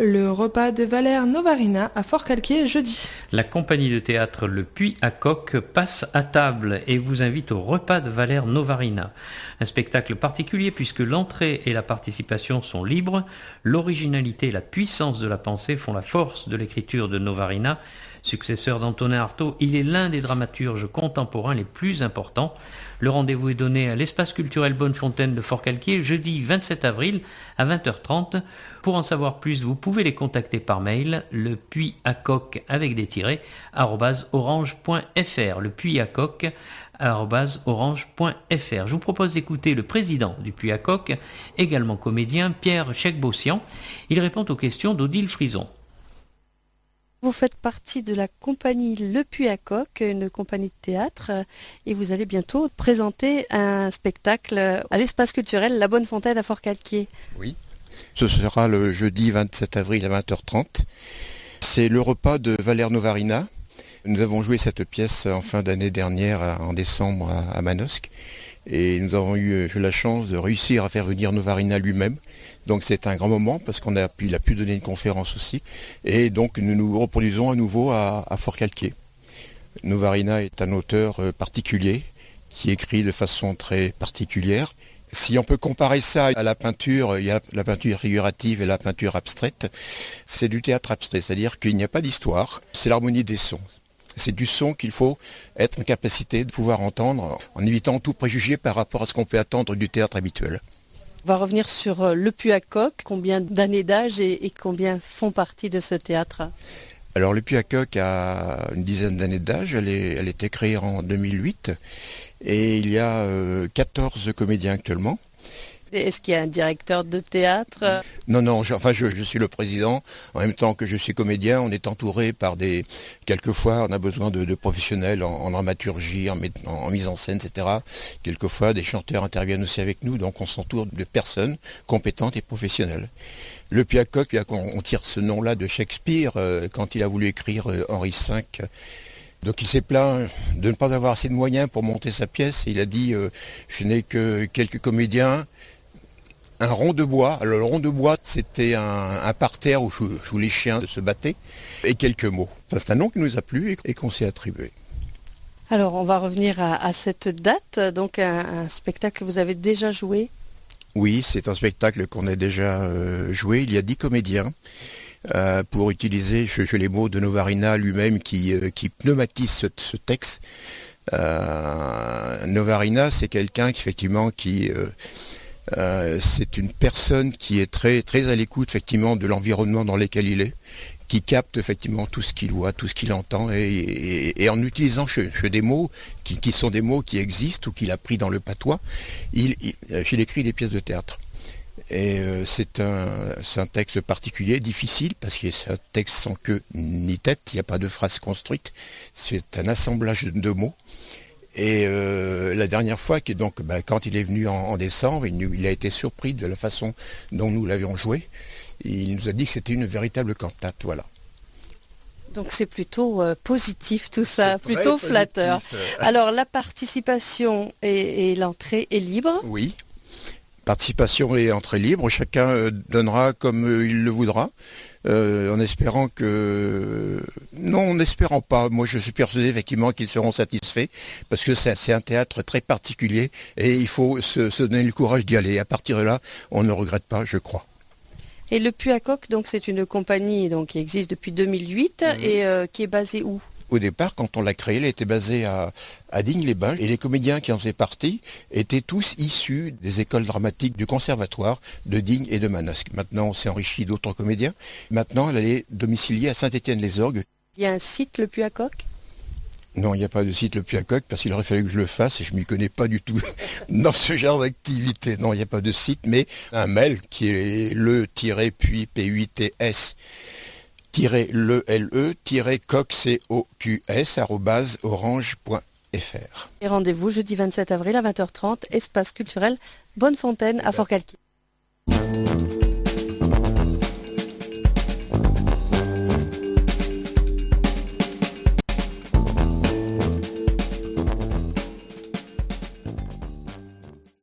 le repas de Valère Novarina à Forcalquier jeudi. La compagnie de théâtre Le Puy à Coq passe à table et vous invite au repas de Valère Novarina. Un spectacle particulier puisque l'entrée et la participation sont libres. L'originalité et la puissance de la pensée font la force de l'écriture de Novarina. Successeur d'Antonin Artaud, il est l'un des dramaturges contemporains les plus importants. Le rendez-vous est donné à l'espace culturel Bonnefontaine de Forcalquier jeudi 27 avril à 20h30. Pour en savoir plus, vous pouvez les contacter par mail, lepuyacoq avec des tirets, @orange.fr, lepuyacoq @orange.fr. Je vous propose d'écouter le président du Puy à Coq, également comédien, Pierre Checbossian. Il répond aux questions d'Odile Frison. Vous faites partie de la compagnie Le Puy à Coq, une compagnie de théâtre, et vous allez bientôt présenter un spectacle à l'espace culturel La Bonnefontaine à Forcalquier. Oui, ce sera le jeudi 27 avril à 20h30. C'est le repas de Valère Novarina. Nous avons joué cette pièce en fin d'année dernière, en décembre, à Manosque. Et nous avons eu la chance de réussir à faire venir Novarina lui-même. Donc c'est un grand moment parce qu'il a pu donner une conférence aussi. Et donc nous nous reproduisons à nouveau à Forcalquier. Novarina est un auteur particulier qui écrit de façon très particulière. Si on peut comparer ça à la peinture, il y a la peinture figurative et la peinture abstraite. C'est du théâtre abstrait, c'est-à-dire qu'il n'y a pas d'histoire, c'est l'harmonie des sons. C'est du son qu'il faut être en capacité de pouvoir entendre en évitant tout préjugé par rapport à ce qu'on peut attendre du théâtre habituel. On va revenir sur Le Puy à Coq. Combien d'années d'âge et combien font partie de ce théâtre ? Alors Le Puy à Coq a une dizaine d'années d'âge. Elle a été créée en 2008 et il y a 14 comédiens actuellement. Est-ce qu'il y a un directeur de théâtre ? Non, je suis le président. En même temps que je suis comédien, on est entouré par quelquefois, on a besoin de professionnels en dramaturgie, en mise en scène, etc. Quelquefois, des chanteurs interviennent aussi avec nous, donc on s'entoure de personnes compétentes et professionnelles. Le Puy à Coq, on tire ce nom-là de Shakespeare quand il a voulu écrire Henri V. Donc il s'est plaint de ne pas avoir assez de moyens pour monter sa pièce. Il a dit je n'ai que quelques comédiens. Un rond de bois. Alors le rond de bois, c'était un parterre où les chiens se battaient, et quelques mots. Enfin, c'est un nom qui nous a plu et qu'on s'est attribué. Alors on va revenir à cette date, donc un spectacle que vous avez déjà joué. Oui, c'est un spectacle qu'on a déjà joué. Il y a 10 comédiens, pour utiliser les mots de Novarina lui-même qui pneumatise ce texte. Novarina, c'est quelqu'un qui c'est une personne qui est très, très à l'écoute effectivement de l'environnement dans lequel il est, qui capte effectivement tout ce qu'il voit, tout ce qu'il entend, et en utilisant des mots qui sont des mots qui existent ou qu'il a pris dans le patois, il écrit des pièces de théâtre. Et c'est un texte particulier, difficile, parce que c'est un texte sans queue ni tête, il n'y a pas de phrase construite, c'est un assemblage de mots. Et la dernière fois, quand il est venu en décembre, il a été surpris de la façon dont nous l'avions joué. Il nous a dit que c'était une véritable cantate, voilà. Donc c'est plutôt positif tout ça, C'est plutôt très flatteur. positif. Alors la participation et l'entrée est libre ? Oui. Participation et entrée libre, chacun donnera comme il le voudra, en espérant que... Non, en n'espérant pas. Moi, je suis persuadé effectivement qu'ils seront satisfaits, parce que c'est un théâtre très particulier, et il faut se donner le courage d'y aller. À partir de là, on ne regrette pas, je crois. Et Le Puy à Coq, donc c'est une compagnie qui existe depuis 2008 et qui est basée où ? Au départ, quand on l'a créé, elle était basée à Digne-les-Bains, et les comédiens qui en faisaient partie étaient tous issus des écoles dramatiques du conservatoire de Digne et de Manosque. Maintenant, on s'est enrichi d'autres comédiens. Maintenant, elle est domiciliée à Saint-Étienne-les-Orgues. Il y a un site, Le Puy à Coq ? Non, il n'y a pas de site Le Puy à Coq, parce qu'il aurait fallu que je le fasse, et je ne m'y connais pas du tout dans ce genre d'activité. Non, il n'y a pas de site, mais un mail qui est le-puy, P-U-I-T-S, le-coq, @orange.fr. Et rendez-vous jeudi 27 avril à 20h30, espace culturel Bonnefontaine à Forcalquier.